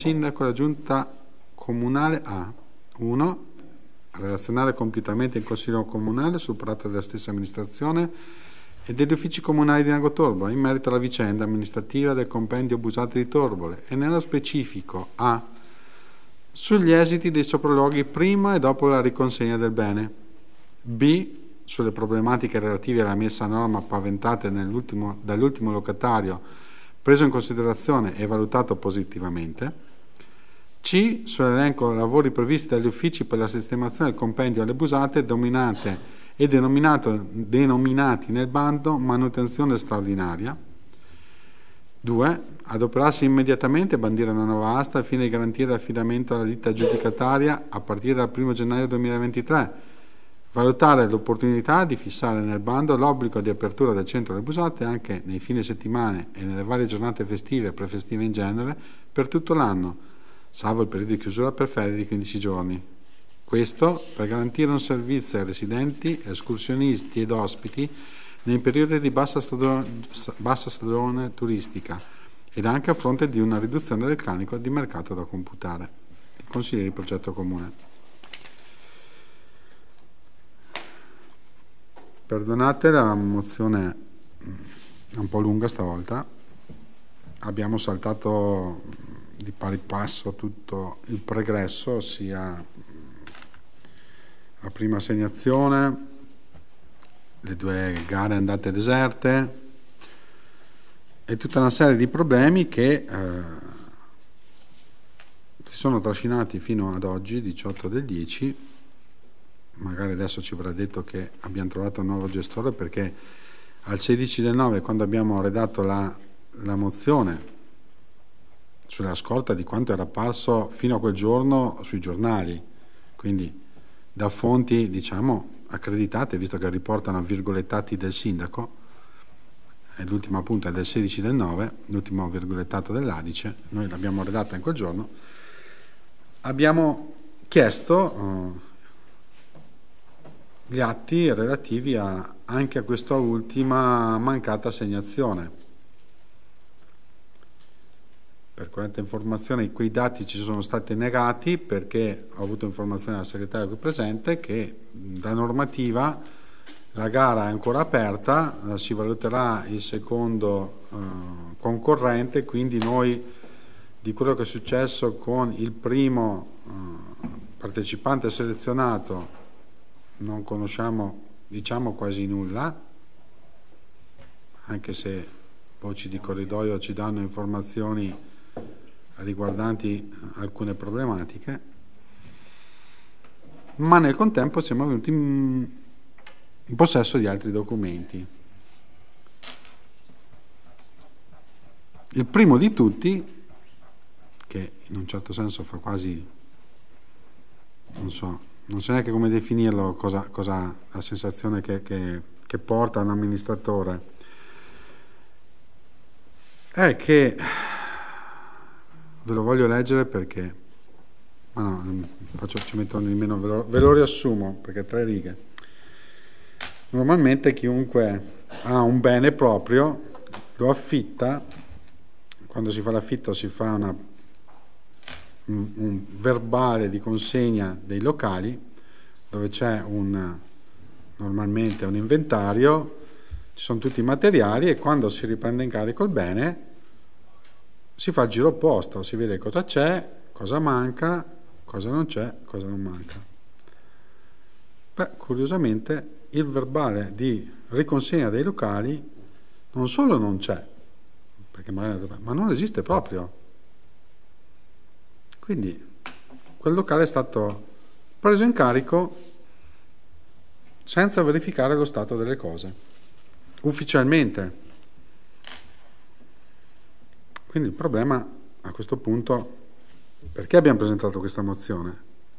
Sindaco della Giunta Comunale a 1. Relazionare compiutamente il Consiglio Comunale superato della stessa amministrazione e degli uffici comunali di Lago Torbole in merito alla vicenda amministrativa del compendio Busate di Torbole e nello specifico a. Sugli esiti dei sopralluoghi prima e dopo la riconsegna del bene, b. Sulle problematiche relative alla messa a norma paventate dall'ultimo locatario preso in considerazione e valutato positivamente, c. Sull'elenco lavori previsti dagli uffici per la sistemazione del compendio alle busate denominate e denominati nel bando manutenzione straordinaria. 2. Adoperarsi immediatamente e bandire una nuova asta al fine di garantire l'affidamento alla ditta aggiudicataria a partire dal 1 gennaio 2023. Valutare l'opportunità di fissare nel bando l'obbligo di apertura del centro delle busate anche nei fine settimane e nelle varie giornate festive e prefestive in genere per tutto l'anno, salvo il periodo di chiusura per ferie di 15 giorni. Questo per garantire un servizio ai residenti, escursionisti ed ospiti nei periodi di bassa stagione turistica ed anche a fronte di una riduzione del carico di mercato da computare. Il Consiglio di progetto comune. Perdonate la mozione è un po' lunga stavolta, abbiamo saltato di pari passo tutto il pregresso, ossia la prima assegnazione, le 2 gare andate deserte e tutta una serie di problemi che si sono trascinati fino ad oggi, 18/10. Magari adesso ci verrà detto che abbiamo trovato un nuovo gestore, perché al 16/9, quando abbiamo redatto la mozione sulla scorta di quanto era apparso fino a quel giorno sui giornali, quindi da fonti diciamo accreditate, visto che riportano virgolettati del sindaco, e l'ultima appunto è del 16/9, l'ultimo virgolettato dell'Adice, noi l'abbiamo redatta in quel giorno, abbiamo chiesto gli atti relativi anche a questa ultima mancata assegnazione. Per corretta informazione quei dati ci sono stati negati, perché ho avuto informazione dalla segretaria qui presente che da normativa la gara è ancora aperta, si valuterà il secondo concorrente, quindi noi di quello che è successo con il primo partecipante selezionato non conosciamo diciamo quasi nulla, anche se voci di corridoio ci danno informazioni riguardanti alcune problematiche, ma nel contempo siamo venuti in possesso di altri documenti. Il primo di tutti, che in un certo senso fa quasi, non so neanche come definirlo, cosa la sensazione che porta un amministratore, è che, ve lo voglio leggere perché, ma no, ci metto nemmeno, ve lo riassumo perché è 3 righe. Normalmente chiunque ha un bene proprio lo affitta, quando si fa l'affitto si fa un verbale di consegna dei locali dove c'è normalmente un inventario, ci sono tutti i materiali, e quando si riprende in carico il bene si fa il giro opposto, si vede cosa c'è, cosa manca, cosa non c'è, cosa non manca. Curiosamente il verbale di riconsegna dei locali non solo non c'è, ma non esiste proprio. Quindi quel locale è stato preso in carico senza verificare lo stato delle cose, ufficialmente. Quindi il problema a questo punto, perché abbiamo presentato questa mozione?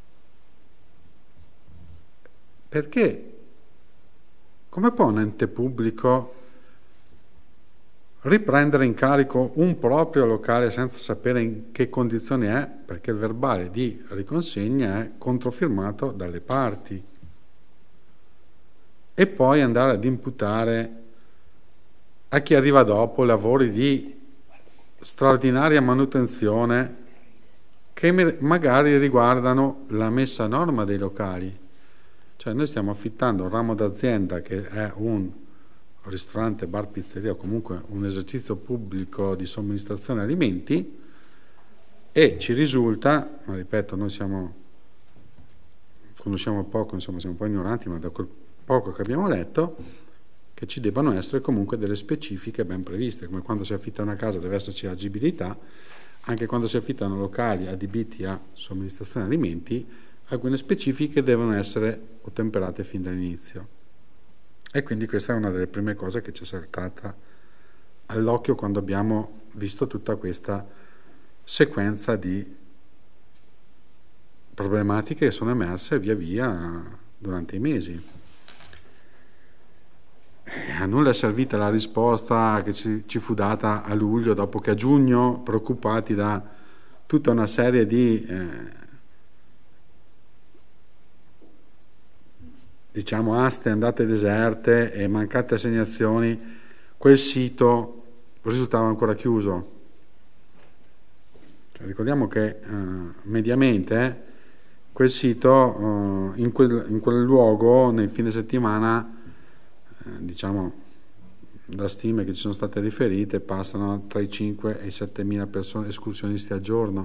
Perché come può un ente pubblico riprendere in carico un proprio locale senza sapere in che condizioni è, perché il verbale di riconsegna è controfirmato dalle parti, e poi andare ad imputare a chi arriva dopo lavori di straordinaria manutenzione che magari riguardano la messa a norma dei locali. Cioè noi stiamo affittando un ramo d'azienda che è un ristorante, bar, pizzeria o comunque un esercizio pubblico di somministrazione alimenti e ci risulta, ma ripeto, noi conosciamo poco, insomma siamo un po' ignoranti, ma da quel poco che abbiamo letto, che ci debbano essere comunque delle specifiche ben previste, come quando si affitta una casa deve esserci agibilità, anche quando si affittano locali adibiti a somministrazione alimenti, alcune specifiche devono essere ottemperate fin dall'inizio. E quindi questa è una delle prime cose che ci è saltata all'occhio quando abbiamo visto tutta questa sequenza di problematiche che sono emerse via via durante i mesi. A nulla è servita la risposta che ci fu data a luglio, dopo che a giugno, preoccupati da tutta una serie di aste andate deserte e mancate assegnazioni, quel sito risultava ancora chiuso. Ricordiamo che mediamente quel sito in quel luogo nel fine settimana, da stime che ci sono state riferite, passano tra i 5 e i 7.000 persone escursionisti al giorno,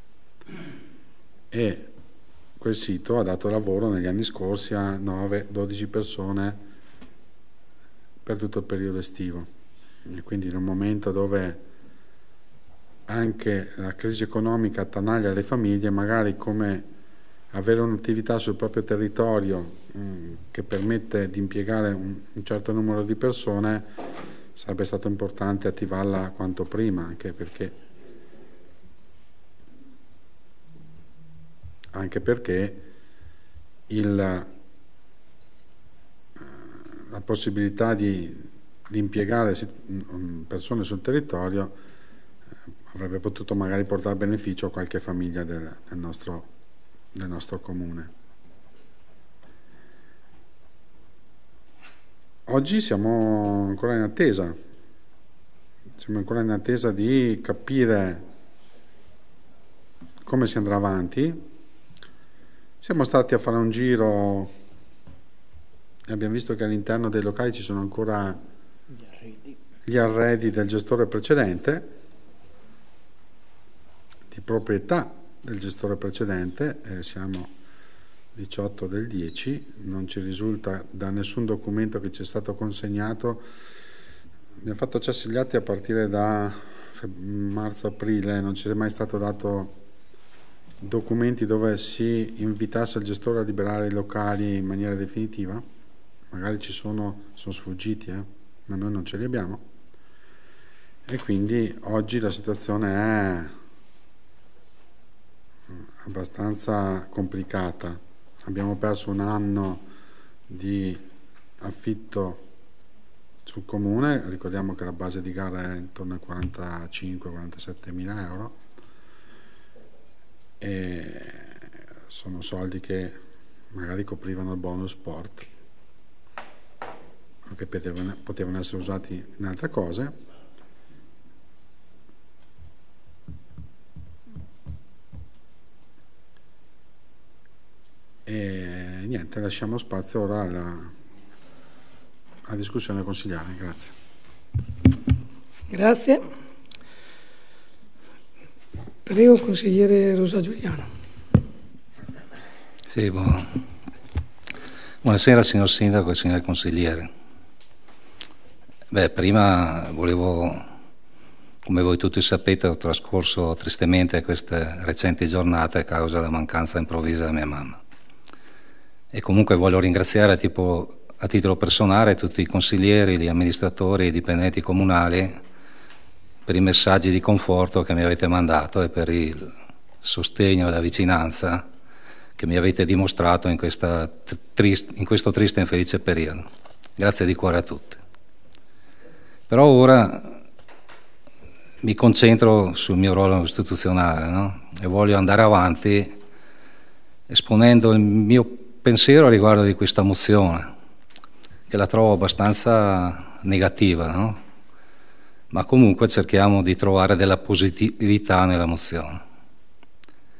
e quel sito ha dato lavoro negli anni scorsi a 9-12 persone per tutto il periodo estivo, e quindi in un momento dove anche la crisi economica attanaglia le famiglie, magari come avere un'attività sul proprio territorio che permette di impiegare un certo numero di persone, sarebbe stato importante attivarla quanto prima, anche perché la possibilità di impiegare persone sul territorio avrebbe potuto magari portare beneficio a qualche famiglia del nostro comune. Oggi siamo ancora in attesa di capire come si andrà avanti. Siamo stati a fare un giro e abbiamo visto che all'interno dei locali ci sono ancora gli arredi del gestore precedente, di proprietà del gestore precedente, siamo 18 del 10, non ci risulta da nessun documento che ci è stato consegnato. Abbiamo fatto accessi agli atti a partire da marzo-aprile, non ci è mai stato dato documenti dove si invitasse il gestore a liberare i locali in maniera definitiva. Magari sono sfuggiti, ma noi non ce li abbiamo, e quindi oggi la situazione è abbastanza complicata. Abbiamo perso un anno di affitto sul comune, ricordiamo che la base di gara è intorno ai 45-47 mila euro, e sono soldi che magari coprivano il bonus sport, che potevano essere usati in altre cose. E niente, lasciamo spazio ora alla discussione consigliare. Grazie. Grazie. Prego, consigliere Rosa Giuliano. Sì, buonasera signor Sindaco e signor Consigliere. Prima volevo, come voi tutti sapete, ho trascorso tristemente queste recenti giornate a causa della mancanza improvvisa della mia mamma. E comunque voglio ringraziare a titolo personale tutti i consiglieri, gli amministratori e i dipendenti comunali per i messaggi di conforto che mi avete mandato e per il sostegno e la vicinanza che mi avete dimostrato in questo triste e infelice periodo. Grazie di cuore a tutti. Però ora mi concentro sul mio ruolo istituzionale, no? E voglio andare avanti esponendo il mio pensiero riguardo di questa mozione, che la trovo abbastanza negativa, no? Ma comunque cerchiamo di trovare della positività nella mozione.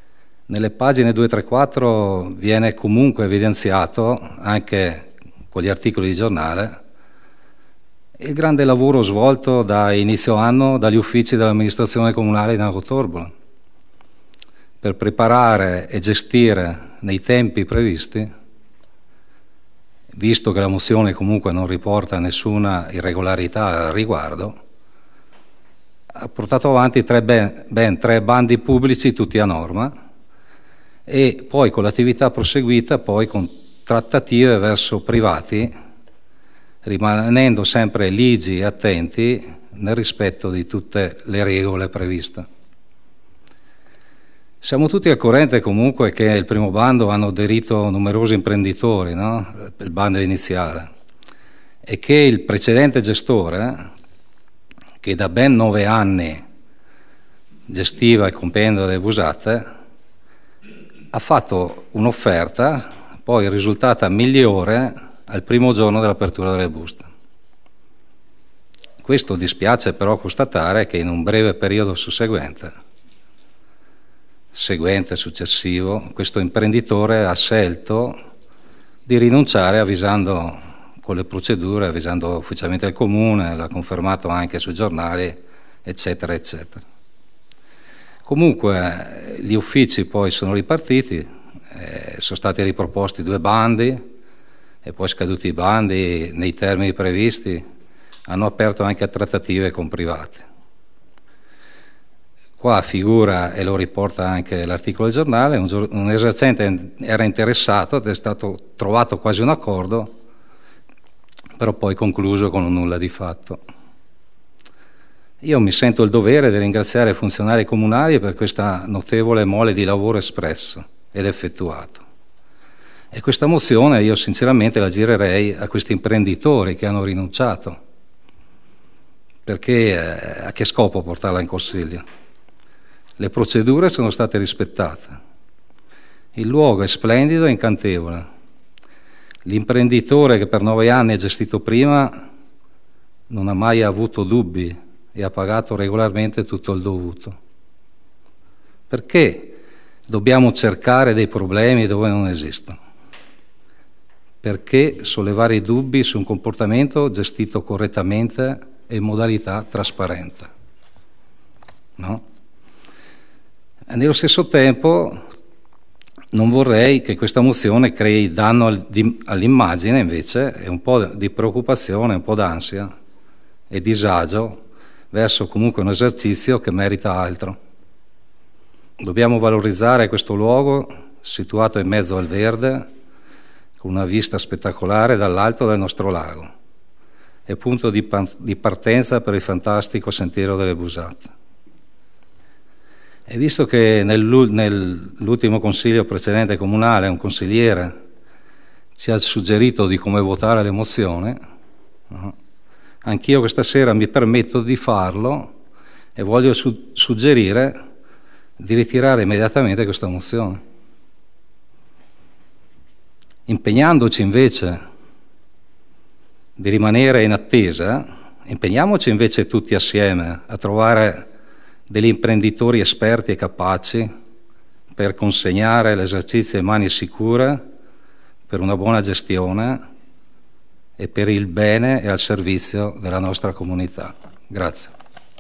Nelle pagine 2, 3, 4 viene comunque evidenziato, anche con gli articoli di giornale, il grande lavoro svolto da inizio anno dagli uffici dell'amministrazione comunale di Nago Torbolo per preparare e gestire nei tempi previsti, visto che la mozione comunque non riporta nessuna irregolarità al riguardo, ha portato avanti ben 3 bandi pubblici tutti a norma, e poi con l'attività proseguita poi con trattative verso privati, rimanendo sempre ligi e attenti nel rispetto di tutte le regole previste. Siamo tutti al corrente comunque che il primo bando hanno aderito numerosi imprenditori, no? Il bando iniziale, e che il precedente gestore, che da ben 9 anni gestiva il compendio delle busate, ha fatto un'offerta poi risultata migliore al primo giorno dell'apertura delle buste. Questo dispiace però constatare che in un breve periodo successivo, questo imprenditore ha scelto di rinunciare avvisando con le procedure, avvisando ufficialmente il comune, l'ha confermato anche sui giornali, eccetera, eccetera. Comunque gli uffici poi sono ripartiti, sono stati riproposti 2 bandi e poi scaduti i bandi nei termini previsti hanno aperto anche trattative con privati. Qua figura, e lo riporta anche l'articolo del giornale, un esercente era interessato ed è stato trovato quasi un accordo, però poi concluso con un nulla di fatto. Io mi sento il dovere di ringraziare i funzionari comunali per questa notevole mole di lavoro espresso ed effettuato. E questa mozione io sinceramente la girerei a questi imprenditori che hanno rinunciato, perché a che scopo portarla in consiglio? Le procedure sono state rispettate, il luogo è splendido e incantevole, l'imprenditore che per 9 anni ha gestito prima non ha mai avuto dubbi e ha pagato regolarmente tutto il dovuto. Perché dobbiamo cercare dei problemi dove non esistono? Perché sollevare i dubbi su un comportamento gestito correttamente e in modalità trasparente? No? E nello stesso tempo non vorrei che questa mozione crei danno all'immagine, invece, e un po' di preoccupazione, un po' d'ansia e disagio verso comunque un esercizio che merita altro. Dobbiamo valorizzare questo luogo situato in mezzo al verde, con una vista spettacolare dall'alto del nostro lago e punto di partenza per il fantastico sentiero delle Busate. E visto che nell'ultimo consiglio precedente comunale un consigliere ci ha suggerito di come votare le mozioni, anch'io questa sera mi permetto di farlo e voglio suggerire di ritirare immediatamente questa mozione, impegnandoci invece di rimanere in attesa, impegniamoci invece tutti assieme a trovare degli imprenditori esperti e capaci per consegnare l'esercizio in mani sicure per una buona gestione e per il bene e al servizio della nostra comunità. Grazie.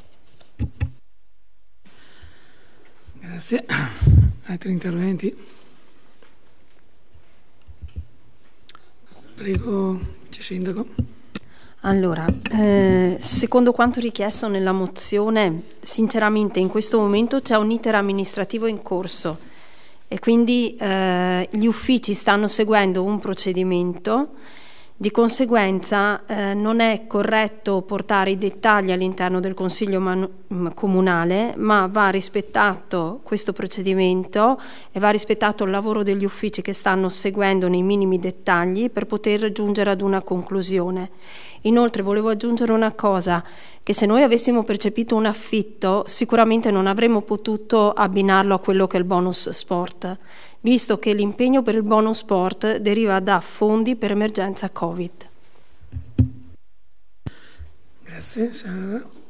Grazie. Altri interventi? Prego, Vice Sindaco. Allora, secondo quanto richiesto nella mozione, sinceramente in questo momento c'è un iter amministrativo in corso e quindi gli uffici stanno seguendo un procedimento. Di conseguenza non è corretto portare i dettagli all'interno del Consiglio comunale, ma va rispettato questo procedimento e va rispettato il lavoro degli uffici che stanno seguendo nei minimi dettagli per poter giungere ad una conclusione. Inoltre volevo aggiungere una cosa, che se noi avessimo percepito un affitto sicuramente non avremmo potuto abbinarlo a quello che è il bonus sport, visto che l'impegno per il bonus sport deriva da fondi per emergenza Covid. Grazie.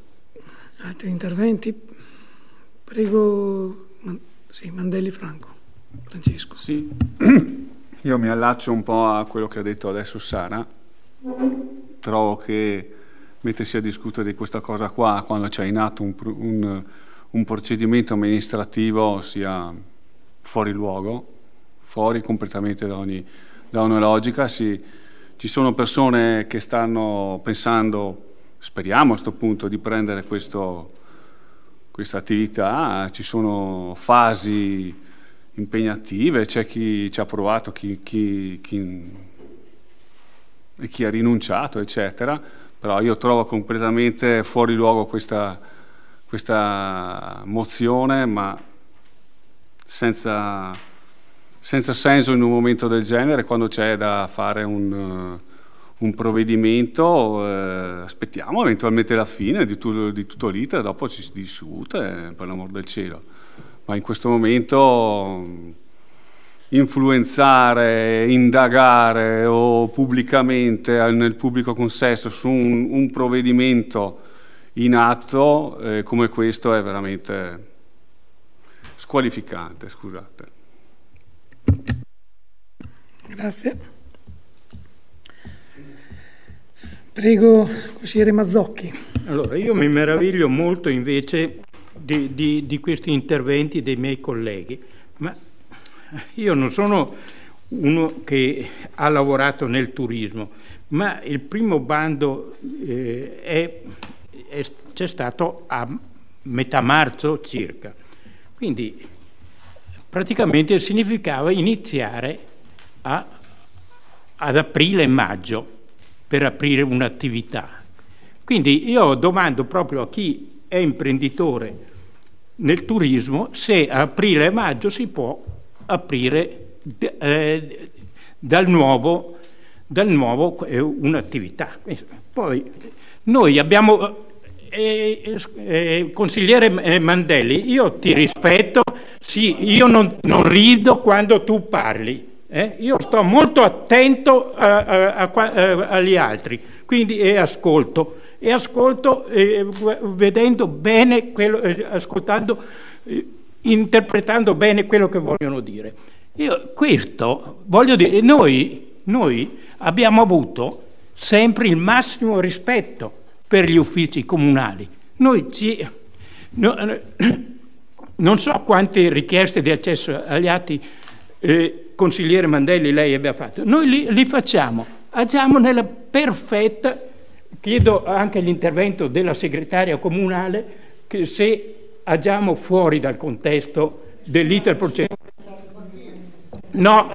Altri interventi? Prego, sì, Mandelli Franco. Francesco. Sì, io mi allaccio un po' a quello che ha detto adesso Sara. Trovo che mettersi a discutere di questa cosa qua quando c'è in atto un procedimento amministrativo sia fuori luogo, fuori completamente da ogni logica. Ci sono persone che stanno pensando, speriamo a questo punto, di prendere questa attività. Ci sono fasi impegnative, c'è chi ci ha provato, chi ha rinunciato, eccetera. Però io trovo completamente fuori luogo questa mozione, ma senza senso in un momento del genere, quando c'è da fare un provvedimento. Aspettiamo eventualmente la fine di tutto l'iter, dopo ci si discute, per l'amor del cielo. Ma in questo momento influenzare, indagare o pubblicamente nel pubblico consesso su un provvedimento in atto come questo è veramente squalificante, scusate. Grazie. Prego, consigliere Mazzocchi. Allora, io mi meraviglio molto invece di questi interventi dei miei colleghi, ma io non sono uno che ha lavorato nel turismo, ma il primo bando c'è stato a metà marzo circa, quindi praticamente significava iniziare ad aprile e maggio per aprire un'attività. Quindi io domando proprio a chi è imprenditore nel turismo se a aprile e maggio si può aprire dal nuovo un'attività. Poi noi abbiamo consigliere Mandelli, io ti rispetto, sì, io non rido quando tu parli, io sto molto attento agli altri, quindi ascolto vedendo bene ascoltando, interpretando bene quello che vogliono dire. Io questo voglio dire, noi abbiamo avuto sempre il massimo rispetto per gli uffici comunali. Non so quante richieste di accesso agli atti consigliere Mandelli lei abbia fatto. Noi li facciamo, agiamo nella perfetta. Chiedo anche l'intervento della segretaria comunale che se agiamo fuori dal contesto dell'iter procedurale. No,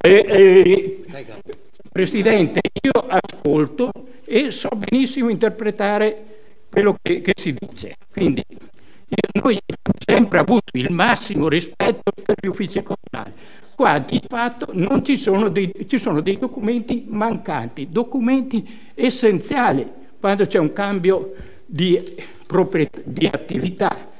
Presidente, io ascolto e so benissimo interpretare quello che si dice. Quindi noi abbiamo sempre avuto il massimo rispetto per gli uffici comunali. Qua di fatto non ci sono dei documenti mancanti, documenti essenziali quando c'è un cambio di attività.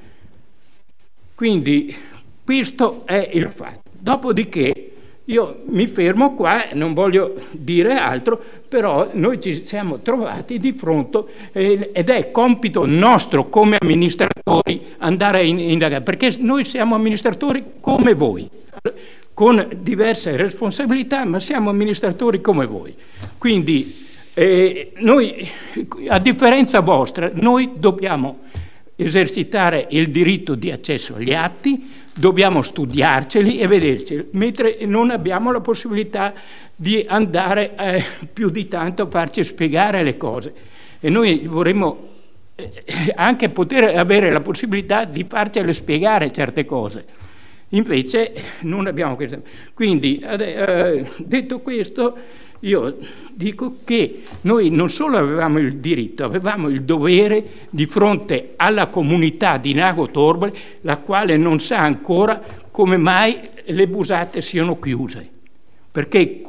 Quindi questo è il fatto. Dopodiché io mi fermo qua, non voglio dire altro, però noi ci siamo trovati di fronte ed è compito nostro come amministratori andare a indagare, perché noi siamo amministratori come voi, con diverse responsabilità, ma siamo amministratori come voi. Quindi noi, a differenza vostra, noi dobbiamo esercitare il diritto di accesso agli atti, dobbiamo studiarceli e vederceli, mentre non abbiamo la possibilità di andare più di tanto a farci spiegare le cose. E noi vorremmo anche poter avere la possibilità di farcele spiegare certe cose. Invece non abbiamo questo. Quindi, detto questo, io dico che noi non solo avevamo il diritto, avevamo il dovere di fronte alla comunità di Nago Torbole, la quale non sa ancora come mai le busate siano chiuse. Perché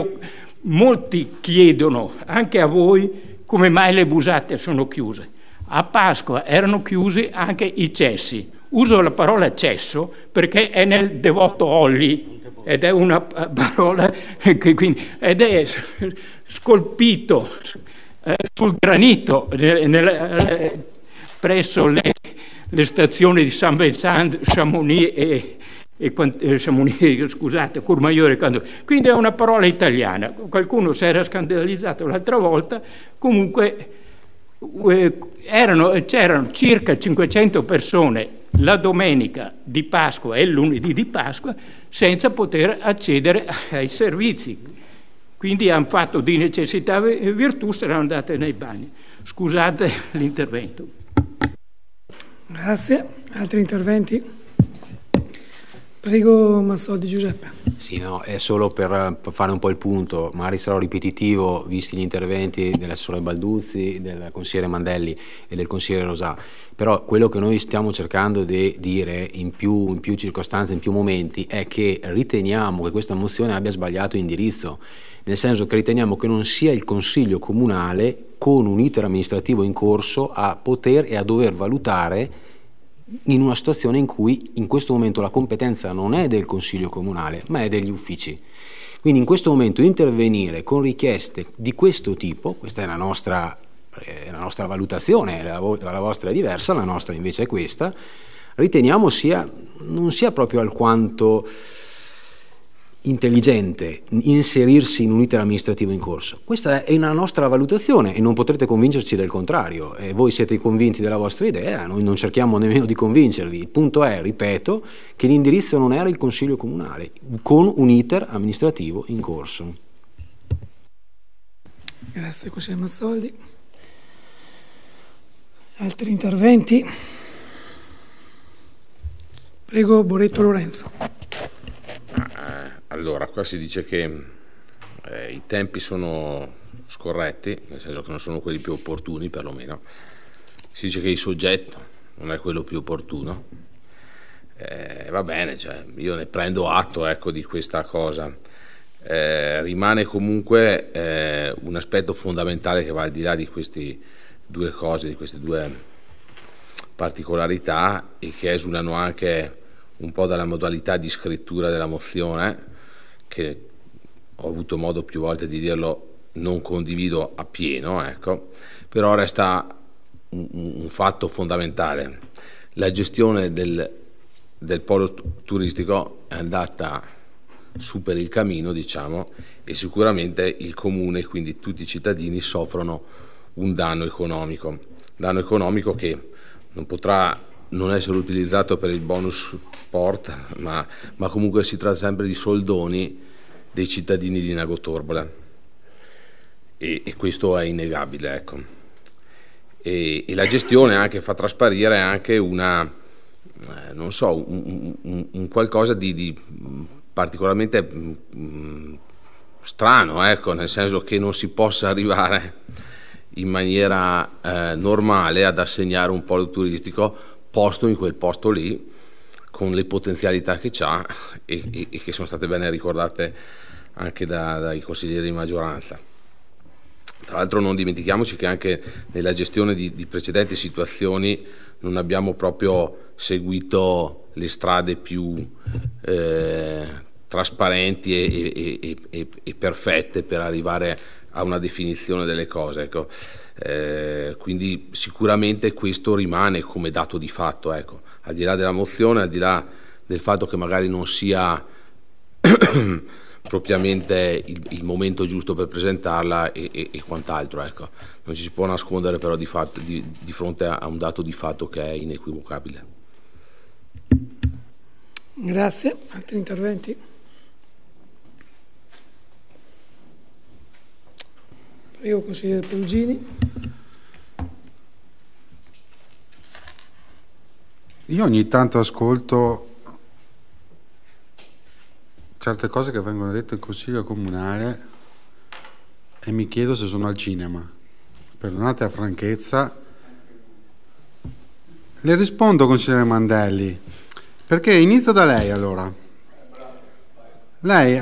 molti chiedono anche a voi come mai le busate sono chiuse. A Pasqua erano chiusi anche i cessi. Uso la parola cesso perché è nel devoto Olli, ed è una parola che quindi, ed è scolpito sul granito presso le stazioni di Saint-Vincent, Chamonix scusate, Courmayeur e quando... Quindi è una parola italiana. Qualcuno si era scandalizzato l'altra volta, comunque c'erano circa 500 persone la domenica di Pasqua e il lunedì di Pasqua senza poter accedere ai servizi. Quindi hanno fatto di necessità e virtù, saranno andate nei bagni. Scusate l'intervento. Grazie. Altri interventi? Prego, Massoldi Giuseppe. Sì, no, è solo per fare un po' il punto, magari sarò ripetitivo visti gli interventi dell'assessore Balduzzi, del consigliere Mandelli e del consigliere Rosà, però quello che noi stiamo cercando di dire in più circostanze, in più momenti, è che riteniamo che questa mozione abbia sbagliato indirizzo, nel senso che riteniamo che non sia il Consiglio Comunale con un iter amministrativo in corso a poter e a dover valutare in una situazione in cui in questo momento la competenza non è del Consiglio Comunale ma è degli uffici. Quindi in questo momento intervenire con richieste di questo tipo, questa è la nostra valutazione, la vostra è diversa, la nostra invece è questa, riteniamo non sia proprio alquanto intelligente inserirsi in un iter amministrativo in corso. Questa è una nostra valutazione e non potrete convincerci del contrario. Voi siete convinti della vostra idea, noi non cerchiamo nemmeno di convincervi. Il punto è, ripeto, che l'indirizzo non era il Consiglio Comunale con un iter amministrativo in corso. Grazie, consigliere Massoldi. Altri interventi? Prego, Boretto Lorenzo. Allora, qua si dice che i tempi sono scorretti, nel senso che non sono quelli più opportuni perlomeno. Si dice che il soggetto non è quello più opportuno. Va bene, cioè, io ne prendo atto, ecco, di questa cosa. Rimane comunque un aspetto fondamentale che va al di là di queste due cose, di queste due particolarità, e che esulano anche un po' dalla modalità di scrittura della mozione, che ho avuto modo più volte di dirlo, non condivido appieno, ecco, però resta un fatto fondamentale. La gestione del polo turistico è andata su per il cammino, diciamo, e sicuramente il comune, quindi tutti i cittadini, soffrono un danno economico che non potrà non essere utilizzato per il bonus sport, ma comunque si tratta sempre di soldoni dei cittadini di Nagotorbola, e questo è innegabile, ecco. E la gestione anche fa trasparire anche una non so, un qualcosa di particolarmente strano, ecco, nel senso che non si possa arrivare in maniera normale ad assegnare un polo turistico posto in quel posto lì, con le potenzialità che c'ha e che sono state bene ricordate anche dai consiglieri di maggioranza. Tra l'altro non dimentichiamoci che anche nella gestione di precedenti situazioni non abbiamo proprio seguito le strade più trasparenti e perfette per arrivare a una definizione delle cose, ecco. Quindi sicuramente questo rimane come dato di fatto, ecco, al di là della mozione, al di là del fatto che magari non sia propriamente il momento giusto per presentarla e quant'altro, ecco. Non ci si può nascondere però di fronte a un dato di fatto che è inequivocabile. Grazie. Altri interventi? Prego, consigliere Perugini. Io ogni tanto ascolto certe cose che vengono dette in consiglio comunale e mi chiedo se sono al cinema. Perdonate la franchezza. Le rispondo, consigliere Mandelli, perché inizio da lei allora. Lei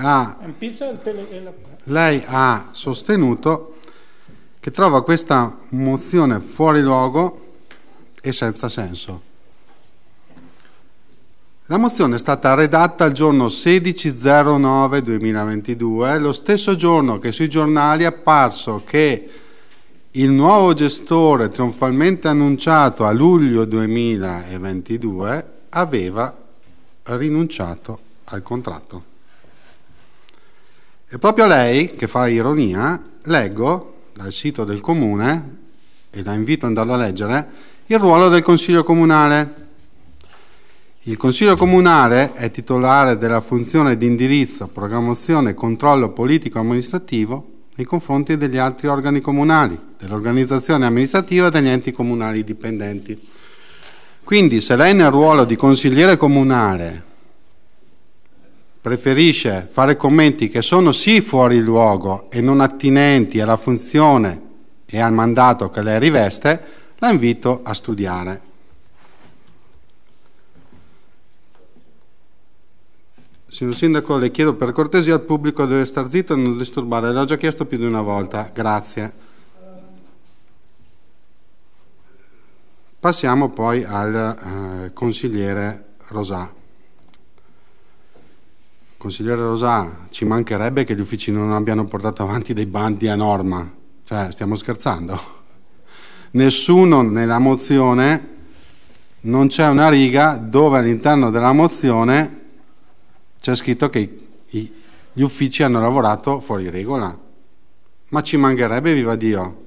ha sostenuto che trova questa mozione fuori luogo e senza senso. La mozione è stata redatta il giorno 16/09/2022, lo stesso giorno che sui giornali è apparso che il nuovo gestore trionfalmente annunciato a luglio 2022 aveva rinunciato al contratto. E proprio lei, che fa ironia, leggo dal sito del comune, e la invito ad andarlo a leggere, il ruolo del Consiglio Comunale. Il Consiglio Comunale è titolare della funzione di indirizzo, programmazione e controllo politico-amministrativo nei confronti degli altri organi comunali, dell'organizzazione amministrativa e degli enti comunali dipendenti. Quindi se lei nel ruolo di consigliere comunale preferisce fare commenti che sono sì fuori luogo e non attinenti alla funzione e al mandato che lei riveste, la invito a studiare. Signor Sindaco, le chiedo per cortesia al pubblico deve star zitto e non disturbare, l'ho già chiesto più di una volta, grazie. Passiamo poi al consigliere Rosà. Consigliere Rosà, ci mancherebbe che gli uffici non abbiano portato avanti dei bandi a norma, cioè stiamo scherzando? Nessuno nella mozione, non c'è una riga dove all'interno della mozione c'è scritto che gli uffici hanno lavorato fuori regola, ma ci mancherebbe, viva Dio.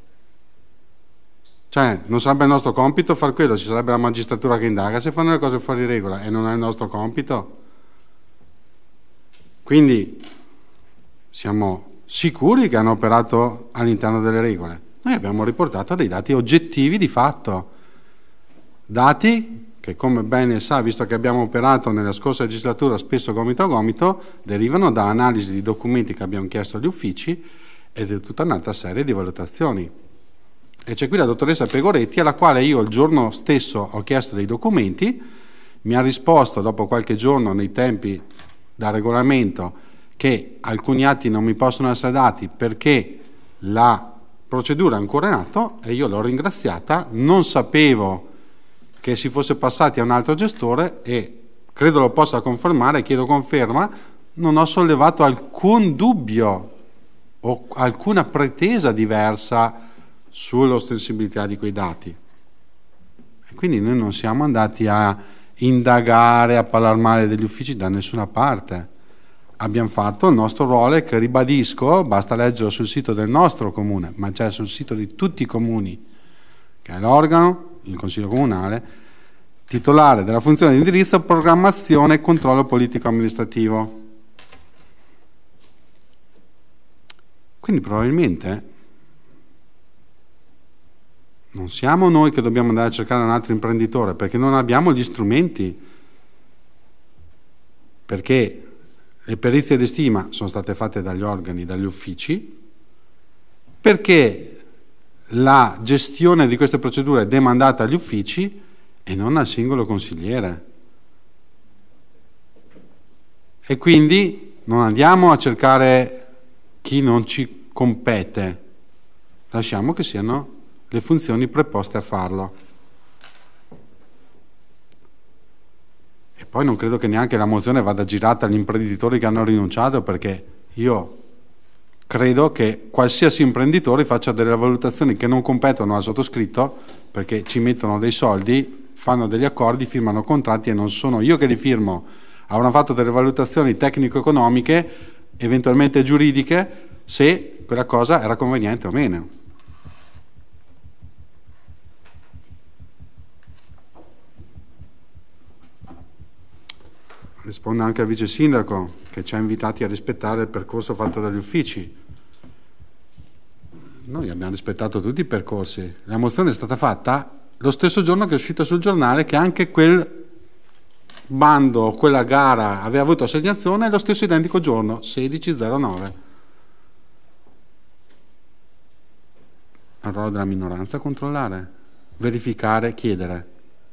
Cioè, non sarebbe il nostro compito far quello, ci sarebbe la magistratura che indaga se fanno le cose fuori regola e non è il nostro compito. Quindi siamo sicuri che hanno operato all'interno delle regole. Noi abbiamo riportato dei dati oggettivi di fatto, dati che, come bene sa, visto che abbiamo operato nella scorsa legislatura spesso gomito a gomito, derivano da analisi di documenti che abbiamo chiesto agli uffici ed è tutta un'altra serie di valutazioni. E c'è qui la dottoressa Pegoretti, alla quale io il giorno stesso ho chiesto dei documenti, mi ha risposto dopo qualche giorno nei tempi da regolamento che alcuni atti non mi possono essere dati perché la procedura è ancora in atto, e io l'ho ringraziata, non sapevo che si fosse passati a un altro gestore e credo lo possa confermare, chiedo conferma, non ho sollevato alcun dubbio o alcuna pretesa diversa sull'ostensibilità di quei dati. E quindi noi non siamo andati a indagare, a parlare male degli uffici da nessuna parte. Abbiamo fatto il nostro ruolo che, ribadisco, basta leggerlo sul sito del nostro comune, ma c'è sul sito di tutti i comuni, che è l'organo, il Consiglio Comunale, titolare della funzione di indirizzo, programmazione e controllo politico-amministrativo. Quindi probabilmente non siamo noi che dobbiamo andare a cercare un altro imprenditore, perché non abbiamo gli strumenti, perché le perizie di stima sono state fatte dagli organi, dagli uffici, perché la gestione di queste procedure è demandata agli uffici e non al singolo consigliere. E quindi non andiamo a cercare chi non ci compete, lasciamo che siano le funzioni preposte a farlo. E poi non credo che neanche la mozione vada girata agli imprenditori che hanno rinunciato, perché io credo che qualsiasi imprenditore faccia delle valutazioni che non competono al sottoscritto, perché ci mettono dei soldi, fanno degli accordi, firmano contratti e non sono io che li firmo. Avranno fatto delle valutazioni tecnico-economiche, eventualmente giuridiche, se quella cosa era conveniente o meno. Rispondo anche al vice sindaco che ci ha invitati a rispettare il percorso fatto dagli uffici. Noi abbiamo rispettato tutti i percorsi. La mozione è stata fatta lo stesso giorno che è uscito sul giornale che anche quel bando, quella gara aveva avuto assegnazione lo stesso identico giorno, 16/09. È il ruolo della minoranza controllare, verificare, chiedere.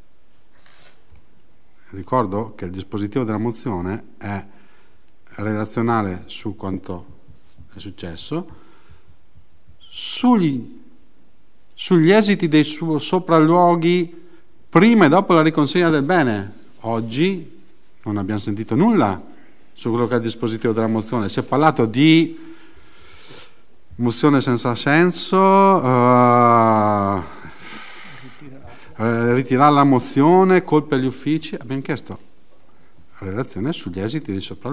Ricordo che il dispositivo della mozione è relazionale su quanto è successo, sugli esiti dei sopralluoghi prima e dopo la riconsegna del bene. Oggi non abbiamo sentito nulla su quello che è il dispositivo della mozione. Si è parlato di mozione senza senso, ritirare la mozione, colpe agli uffici. Abbiamo chiesto relazione sugli esiti di sopravvenienza